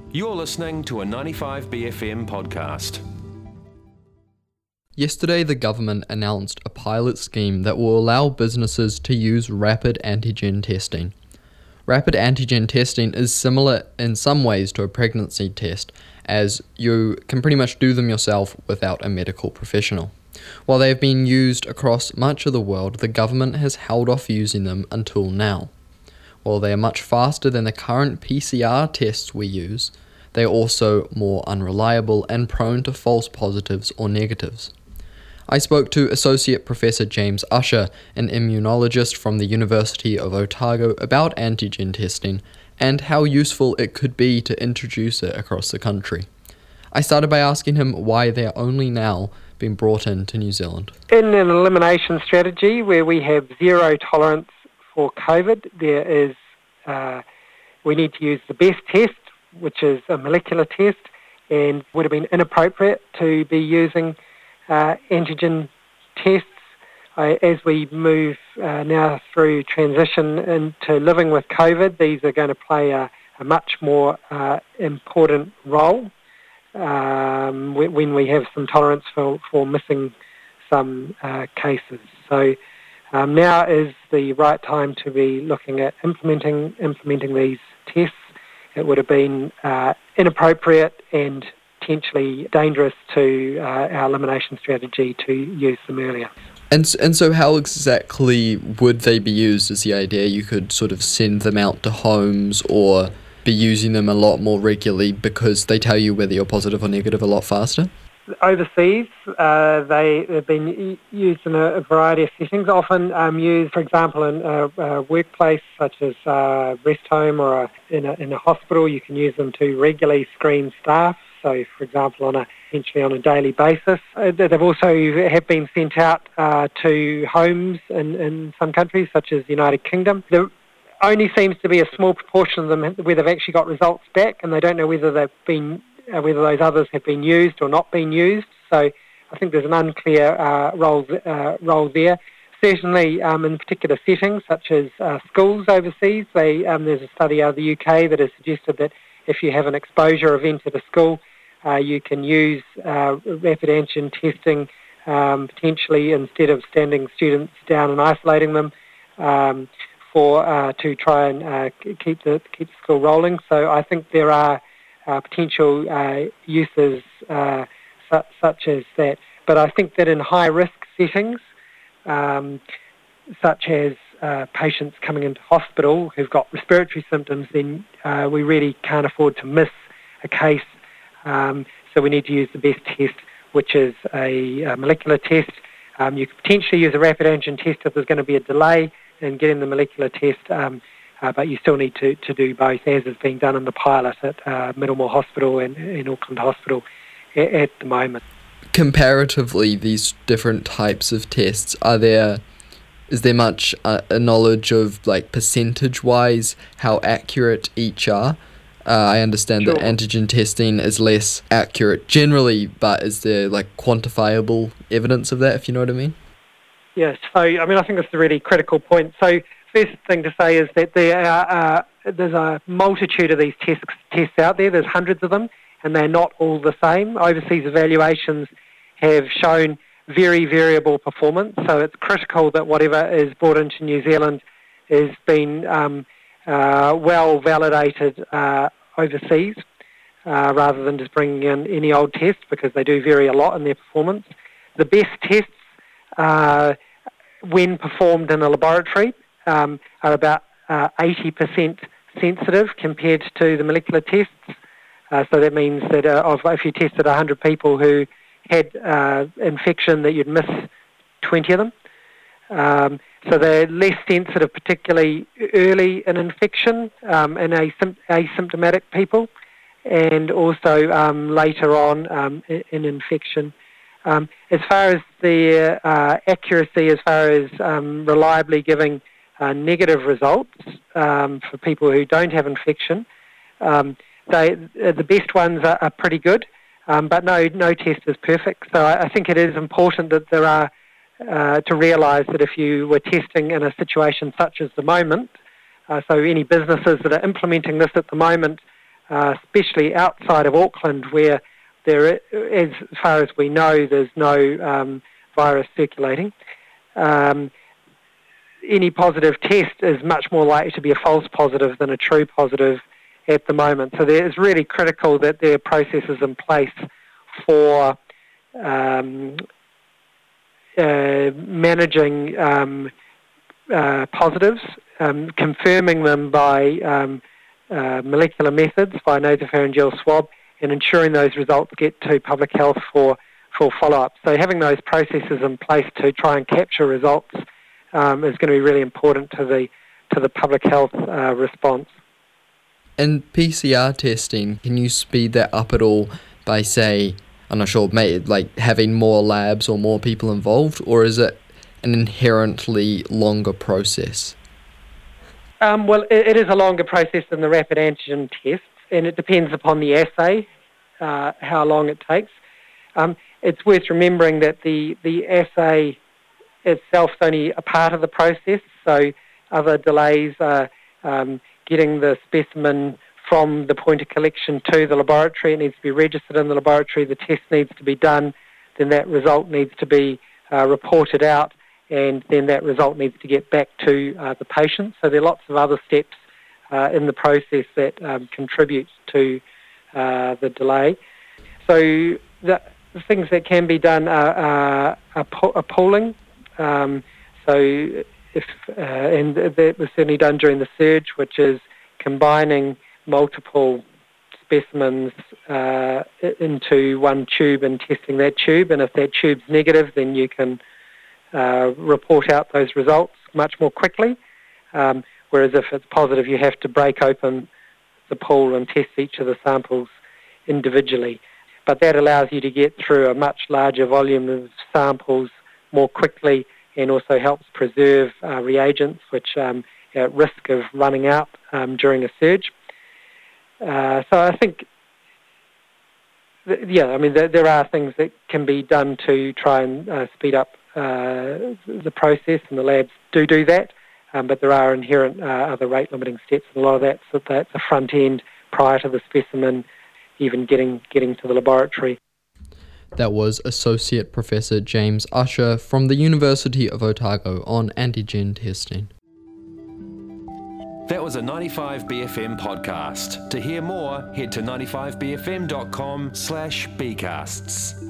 You're listening to a 95BFM podcast. Yesterday, the government announced a pilot scheme that will allow businesses to use rapid antigen testing. Rapid antigen testing is similar in some ways to a pregnancy test, as you can pretty much do them yourself without a medical professional. While they have been used across much of the world, the government has held off using them until now. While they are much faster than the current PCR tests we use, they are also more unreliable and prone to false positives or negatives. I spoke to Associate Professor James Usher, an immunologist from the University of Otago, about antigen testing and how useful it could be to introduce it across the country. I started by asking him why they are only now being brought into New Zealand. In an elimination strategy where we have zero tolerance for COVID, we need to use the best test, which is a molecular test, and would have been inappropriate to be using antigen tests. As we move now through transition into living with COVID, these are going to play a much more important role when we have some tolerance for missing some cases. So now is the right time to be looking at implementing these tests. It would have been inappropriate and potentially dangerous to our elimination strategy to use them earlier. And so how exactly would they be used is the idea? You could sort of send them out to homes or be using them a lot more regularly because they tell you whether you're positive or negative a lot faster? Overseas, they have been used in a variety of settings, often used, for example, in a workplace such as a rest home or in a hospital. You can use them to regularly screen staff, so, for example, essentially on a daily basis. They've also have been sent out to homes in some countries, such as the United Kingdom. There only seems to be a small proportion of them where they've actually got results back, and they don't know whether whether those others have been used or not been used. So I think there's an unclear role there. Certainly in particular settings such as schools overseas, there's a study out of the UK that has suggested that if you have an exposure event at a school, you can use rapid antigen testing potentially instead of standing students down and isolating them to try and keep the school rolling. So I think there are potential uses such as that. But I think that in high-risk settings, such as patients coming into hospital who've got respiratory symptoms, then we really can't afford to miss a case. So we need to use the best test, which is a molecular test. You could potentially use a rapid antigen test if there's going to be a delay in getting the molecular test, but you still need to do both, as is being done in the pilot at Middlemore Hospital and in Auckland Hospital at the moment. Comparatively, these different types of tests, is there much knowledge of, like, percentage-wise, how accurate each are? I understand Sure. that antigen testing is less accurate generally, but is there, like, quantifiable evidence of that, if you know what I mean? Yes, so I think that's a really critical point. So first thing to say is that there's a multitude of these tests out there. There's hundreds of them, and they're not all the same. Overseas evaluations have shown very variable performance, so it's critical that whatever is brought into New Zealand has been well validated overseas, rather than just bringing in any old test, because they do vary a lot in their performance. The best tests, when performed in a laboratory, are about 80% sensitive compared to the molecular tests. So that means that if you tested 100 people who had infection, that you'd miss 20 of them. So they're less sensitive, particularly early in infection in asymptomatic people, and also later on in infection. As far as the accuracy, as far as reliably giving negative results for people who don't have infection, the best ones are pretty good, but no test is perfect. So I think it is important that there are to realise that if you were testing in a situation such as the moment, so any businesses that are implementing this at the moment especially outside of Auckland, where there, as far as we know, there's no virus circulating. Any positive test is much more likely to be a false positive than a true positive at the moment. So it is really critical that there are processes in place for managing positives, confirming them by molecular methods, by nasopharyngeal swab, and ensuring those results get to public health for follow-up. So having those processes in place to try and capture results is going to be really important to the public health response. And PCR testing, can you speed that up at all by, say, I'm not sure, like having more labs or more people involved, or is it an inherently longer process? Well, it is a longer process than the rapid antigen tests, and it depends upon the assay, how long it takes. It's worth remembering that the assay itself is only a part of the process, so other delays are getting the specimen from the point of collection to the laboratory. It needs to be registered in the laboratory, the test needs to be done, then that result needs to be reported out, and then that result needs to get back to the patient. So there are lots of other steps in the process that contributes to the delay. So the things that can be done are pooling. And that was certainly done during the surge, which is combining multiple specimens into one tube and testing that tube. And if that tube's negative, then you can report out those results much more quickly. Whereas if it's positive, you have to break open the pool and test each of the samples individually. But that allows you to get through a much larger volume of samples more quickly, and also helps preserve reagents which are at risk of running out during a surge. So I think, there are things that can be done to try and speed up the process, and the labs do that, but there are inherent other rate-limiting steps, and a lot of that's at the front end prior to the specimen even getting to the laboratory. That was Associate Professor James Usher from the University of Otago on antigen testing. That was a 95BFM podcast. To hear more, head to 95bfm.com/bcasts.